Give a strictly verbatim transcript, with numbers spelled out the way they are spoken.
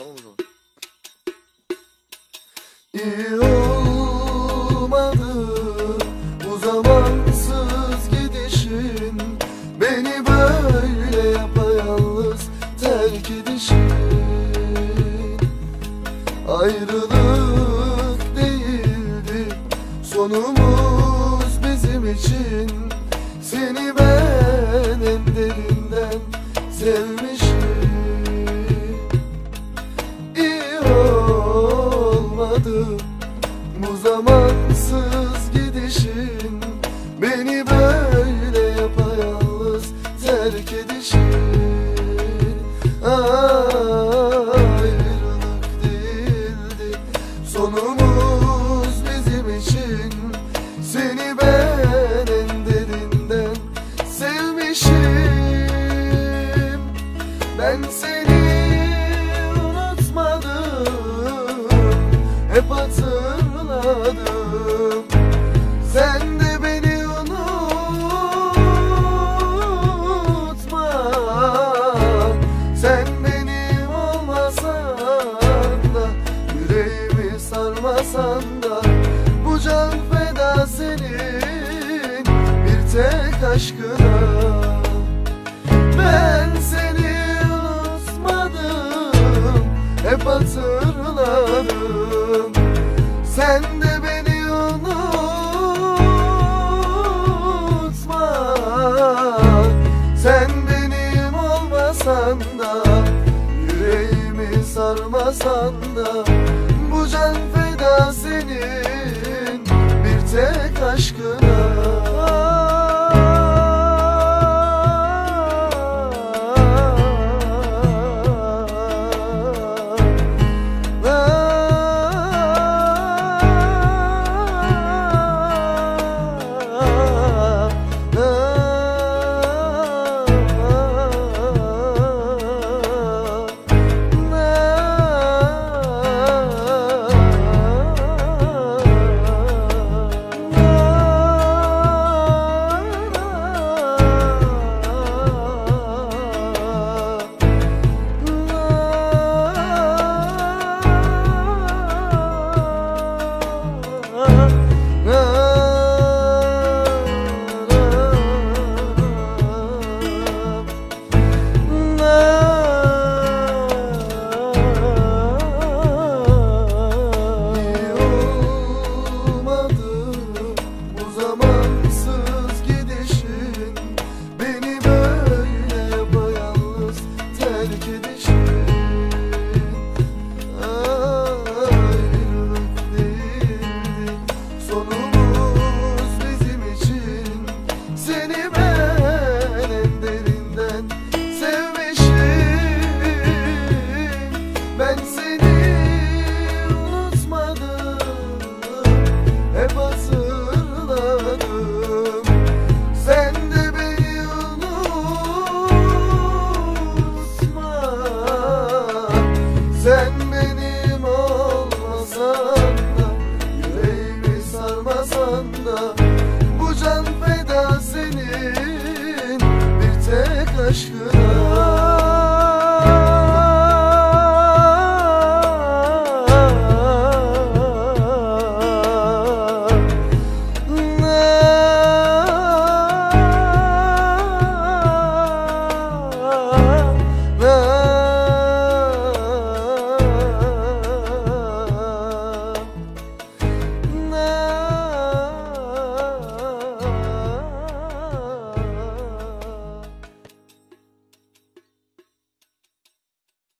Tamam o zaman. İyi olmadı bu zamansız gidişin, beni böyle yapayalnız terk edişin. Ayrılık değildi sonumuz bizim için, seni ben en derinden sevmişim. İyi olmadı bu zamansız gidişin, beni böyle yapayalnız terk edişin. Ayrılık değildi sonumuz bizim için, seni ben en derinden sevmişim. Ben seni unutmadım, hep hatırladım. Sen de beni unutma. Sen benim olmasan da, yüreğimi sarmasan da, bu can feda senin bir tek aşkına. Ben seni unutmadım, hep hatırladım. Sen de beni unutma. Sen benim olmasan da, yüreğimi sarmasan da, bu can feda senin bir tek aşkına. Sen benim olmasan da, yüreğimi sarmasan da,